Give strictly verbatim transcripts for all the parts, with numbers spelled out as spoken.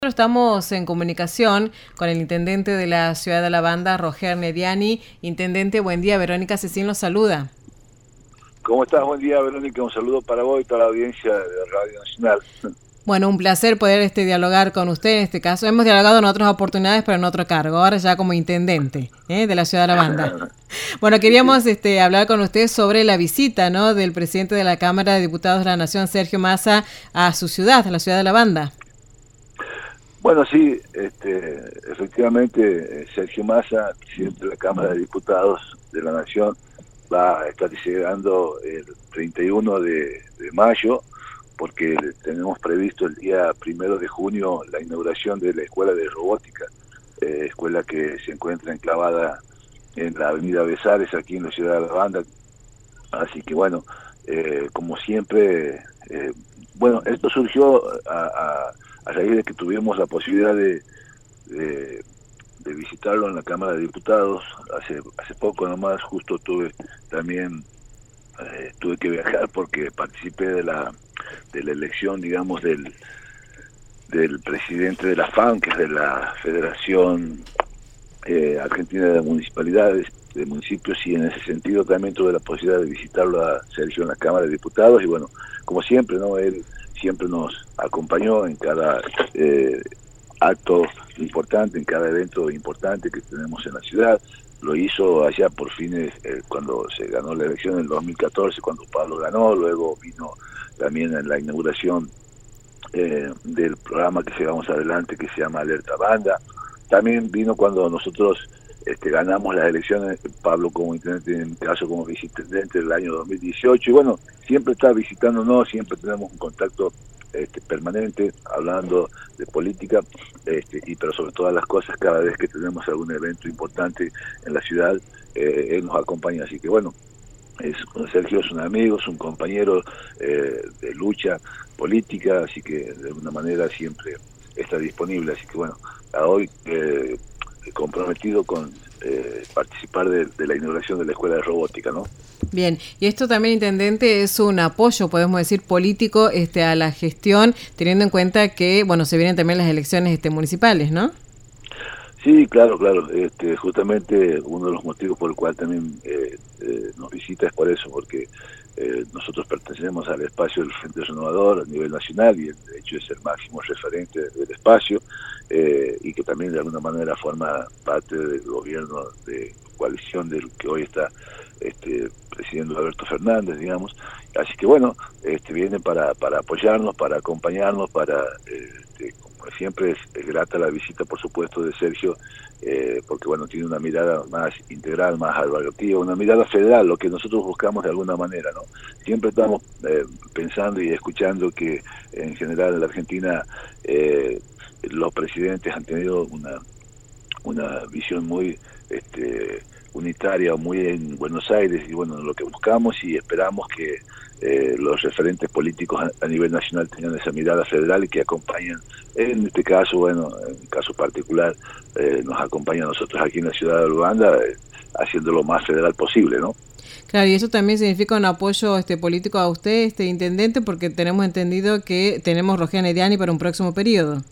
Estamos en comunicación con el intendente de la ciudad de La Banda, Roger Nediani. Intendente, buen día. Verónica Cecín los saluda. ¿Cómo estás? Buen día, Verónica. Un saludo para vos y toda la audiencia de Radio Nacional. Bueno, un placer poder este, dialogar con usted en este caso. Hemos dialogado en otras oportunidades, pero en otro cargo. Ahora ya como intendente ¿eh? de la ciudad de La Banda. Bueno, queríamos este, hablar con usted sobre la visita, ¿no?, del presidente de la Cámara de Diputados de la Nación, Sergio Massa, a su ciudad, a la ciudad de La Banda. Bueno, sí, este, efectivamente, Sergio Massa, presidente de la Cámara de Diputados de la Nación, va a estar llegando el treinta y uno de, de mayo, porque tenemos previsto el día primero de junio la inauguración de la Escuela de Robótica, eh, escuela que se encuentra enclavada en la avenida Besares, aquí en la ciudad de La Banda. Así que bueno, eh, como siempre, eh, bueno, esto surgió a, a a raíz de que tuvimos la posibilidad de, de, de visitarlo en la Cámara de Diputados. Hace hace poco nomás, justo tuve también, eh, tuve que viajar porque participé de la de la elección, digamos, del del presidente de la F A M, que es de la Federación eh, Argentina de Municipalidades, de municipios, y en ese sentido también tuve la posibilidad de visitarlo a Sergio en la Cámara de Diputados. Y bueno, como siempre, ¿no?, él siempre nos acompañó en cada eh, acto importante, en cada evento importante que tenemos en la ciudad. Lo hizo allá por fines, eh, cuando se ganó la elección en el dos mil catorce, cuando Pablo ganó. Luego vino también en la inauguración eh, del programa que llevamos adelante, que se llama Alerta Banda. También vino cuando nosotros este, ganamos las elecciones, Pablo como intendente, en mi caso como viceintendente del año dos mil dieciocho. Y bueno, siempre está visitándonos, siempre tenemos un contacto este, permanente, hablando de política, este, y pero sobre todas las cosas, cada vez que tenemos algún evento importante en la ciudad, eh, él nos acompaña. Así que bueno, es, Sergio es un amigo, es un compañero eh, de lucha política, así que de alguna manera siempre está disponible. Así que bueno, a hoy eh, comprometido con eh, participar de, de la inauguración de la Escuela de Robótica, ¿no? Bien, y esto también, intendente, es un apoyo, podemos decir, político este, a la gestión, teniendo en cuenta que, bueno, se vienen también las elecciones este, municipales, ¿no? Sí, claro, claro. Este, justamente uno de los motivos por el cual también eh, eh, nos visita es por eso, porque eh, nosotros pertenecemos al espacio del Frente Renovador a nivel nacional, y de hecho es el máximo referente del espacio, eh, y que también de alguna manera forma parte del gobierno de coalición del que hoy está este, presidiendo Alberto Fernández, digamos. Así que bueno, este, viene para, para apoyarnos, para acompañarnos, para... Eh, este, siempre es, es grata la visita, por supuesto, de Sergio, eh, porque bueno, tiene una mirada más integral, más abarcativa, una mirada federal, lo que nosotros buscamos de alguna manera, ¿no? Siempre estamos eh, pensando y escuchando que en general en la Argentina eh, los presidentes han tenido una, una visión muy este, unitaria, muy en Buenos Aires, y bueno, lo que buscamos y esperamos que Eh, los referentes políticos a, a nivel nacional tengan esa mirada federal y que acompañen, en este caso, bueno, en el caso particular, eh, nos acompaña a nosotros aquí en la ciudad de La Banda, eh, haciendo lo más federal posible, ¿no? Claro, y eso también significa un apoyo este político a usted, este intendente, porque tenemos entendido que tenemos Roger Nediani para un próximo periodo.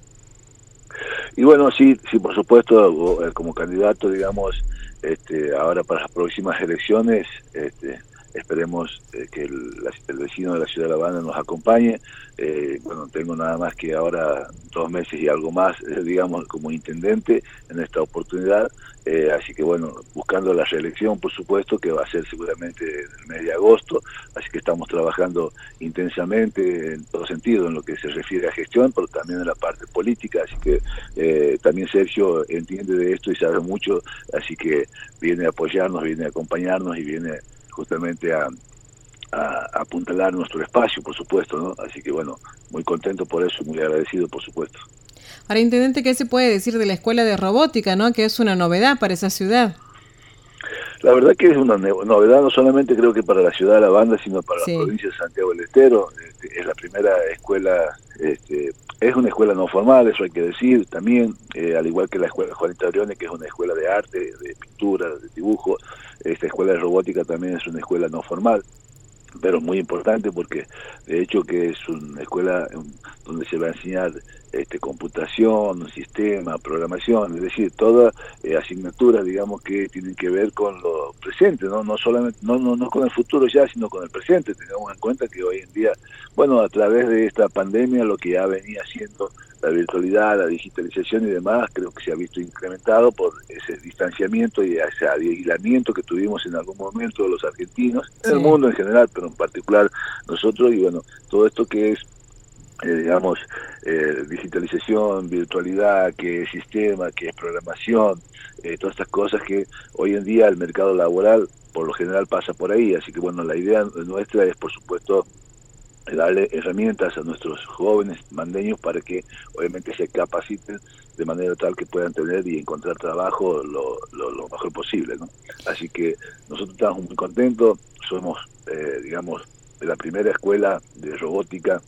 Y bueno, sí, sí, por supuesto, como candidato, digamos, este, ahora para las próximas elecciones, este, esperemos eh, que el, el vecino de la ciudad de La Banda nos acompañe. Eh, bueno, tengo nada más que ahora dos meses y algo más, eh, digamos, como intendente en esta oportunidad. Eh, así que bueno, buscando la reelección, por supuesto, que va a ser seguramente en el mes de agosto. Así que estamos trabajando intensamente en todo sentido, en lo que se refiere a gestión, pero también en la parte política. Así que eh, también Sergio entiende de esto y sabe mucho, así que viene a apoyarnos, viene a acompañarnos y viene justamente a, a, a apuntalar nuestro espacio, por supuesto, ¿no? Así que bueno, muy contento por eso, muy agradecido, por supuesto. Ahora, intendente, ¿qué se puede decir de la Escuela de Robótica, no? Que es una novedad para esa ciudad. La verdad que es una novedad, no solamente creo que para la ciudad de La Banda, sino para Sí. la provincia de Santiago del Estero. Este, es la primera escuela, este, es una escuela no formal, eso hay que decir también, eh, al igual que la escuela Juanita Brione, que es una escuela de arte, de pintura, de dibujo. Esta escuela de robótica también es una escuela no formal. pero muy importante porque de hecho que es una escuela donde se va a enseñar este, computación, sistema, programación, es decir, todas eh, asignaturas, digamos, que tienen que ver con lo presente, no no solamente no, no no con el futuro ya, sino con el presente. Tengamos en cuenta que hoy en día, bueno, a través de esta pandemia, lo que ya venía siendo la virtualidad, la digitalización y demás, creo que se ha visto incrementado por ese distanciamiento y ese aislamiento que tuvimos en algún momento los argentinos, sí, en el mundo en general, pero en particular nosotros, y bueno, todo esto que es, eh, digamos, eh, digitalización, virtualidad, que es sistema, que es programación, eh, todas estas cosas que hoy en día el mercado laboral por lo general pasa por ahí, así que bueno, la idea nuestra es, por supuesto, darle herramientas a nuestros jóvenes mandeños para que obviamente se capaciten de manera tal que puedan tener y encontrar trabajo lo, lo, lo mejor posible, ¿no? Así que nosotros estamos muy contentos, somos, eh, digamos, de la primera escuela de robótica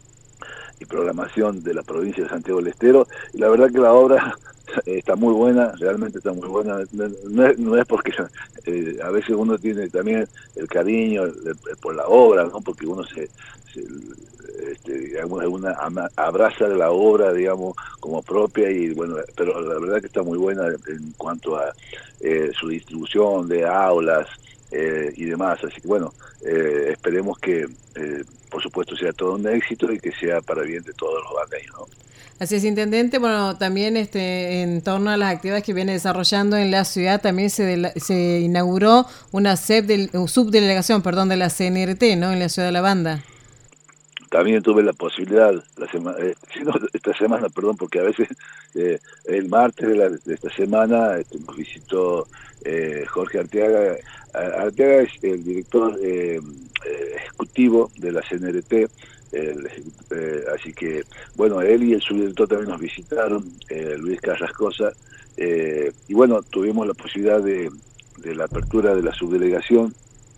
y programación de la provincia de Santiago del Estero, y la verdad que la obra está muy buena, realmente está muy buena, no es, no es porque eh, a veces uno tiene también el cariño el, el, por la obra, ¿no? Porque uno se, se este, digamos, una abraza de la obra, digamos, como propia, y bueno, pero la verdad que está muy buena en cuanto a eh, su distribución de aulas eh, y demás, así que bueno, eh, esperemos que eh, por supuesto sea todo un éxito y que sea para bien de todos los bandeños, ¿no? Así es, intendente. Bueno, también este, en torno a las actividades que viene desarrollando en la ciudad, también se, de la, se inauguró una del, subdelegación, perdón, de la C N R T, ¿no? En la ciudad de La Banda. También tuve la posibilidad, la semana, eh, esta semana, perdón, porque a veces eh, el martes de, la, de esta semana este, nos visitó eh, Jorge Arteaga. Arteaga es el director eh, eh, ejecutivo de la C N R T, el, eh, así que, bueno, él y el subdirector también nos visitaron, eh, Luis Carrascosa, eh, y bueno, tuvimos la posibilidad de, de la apertura de la subdelegación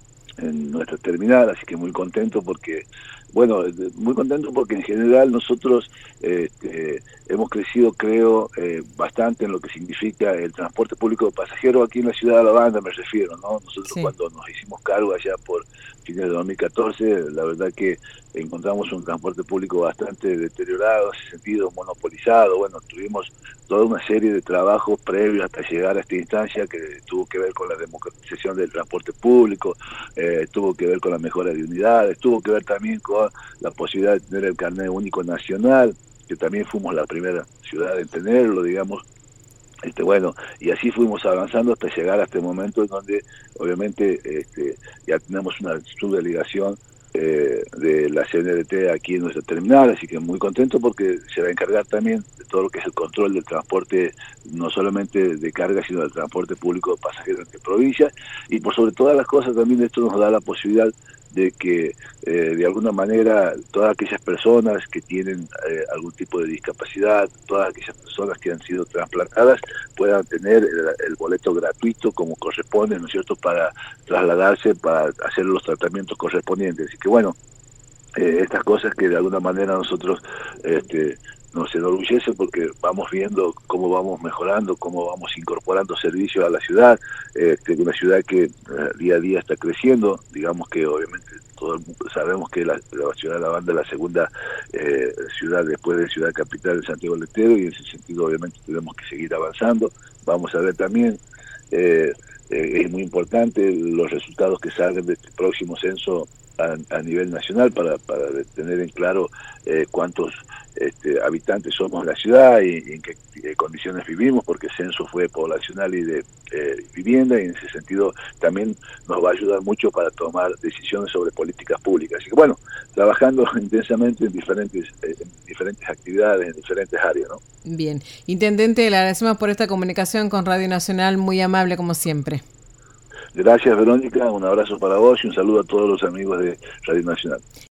en nuestra terminal, así que muy contento porque, bueno, muy contento porque en general nosotros este, hemos crecido, creo, eh, bastante en lo que significa el transporte público de pasajeros aquí en la ciudad de La Banda, me refiero, ¿no? Nosotros sí, cuando nos hicimos cargo allá por fines de dos mil catorce, la verdad que encontramos un transporte público bastante deteriorado, en ese sentido, monopolizado. Bueno, tuvimos toda una serie de trabajos previos hasta llegar a esta instancia que tuvo que ver con la democratización del transporte público, eh, tuvo que ver con la mejora de unidades, tuvo que ver también con la posibilidad de tener el carnet único nacional, que también fuimos la primera ciudad en tenerlo, digamos. Este, bueno, y así fuimos avanzando hasta llegar a este momento en donde obviamente este, ya tenemos una subdelegación eh, de la C N R T aquí en nuestra terminal, así que muy contento porque se va a encargar también de todo lo que es el control del transporte, no solamente de carga, sino del transporte público de pasajeros entre provincias, y por sobre todas las cosas también esto nos da la posibilidad de que eh, de alguna manera todas aquellas personas que tienen eh, algún tipo de discapacidad, todas aquellas personas que han sido trasplantadas puedan tener el, el boleto gratuito como corresponde, ¿no es cierto?, para trasladarse, para hacer los tratamientos correspondientes. Así que bueno, eh, estas cosas que de alguna manera nosotros este, nos enorgullece porque vamos viendo cómo vamos mejorando, cómo vamos incorporando servicios a la ciudad, este, una ciudad que eh, día a día está creciendo, digamos que obviamente todos sabemos que la, la ciudad de La Banda es la segunda eh, ciudad después de Ciudad Capital de Santiago del Estero, y en ese sentido obviamente tenemos que seguir avanzando. Vamos a ver también, eh, eh, es muy importante los resultados que salgan de este próximo censo a, a nivel nacional para, para tener en claro eh, cuántos este, habitantes somos en la ciudad y, y en qué eh, condiciones vivimos, porque el censo fue poblacional y de eh, vivienda, y en ese sentido también nos va a ayudar mucho para tomar decisiones sobre políticas públicas. Así que bueno, trabajando intensamente en diferentes, eh, en diferentes actividades, en diferentes áreas, ¿no? Bien. Intendente, le agradecemos por esta comunicación con Radio Nacional, muy amable como siempre. Gracias, Verónica, un abrazo para vos y un saludo a todos los amigos de Radio Nacional.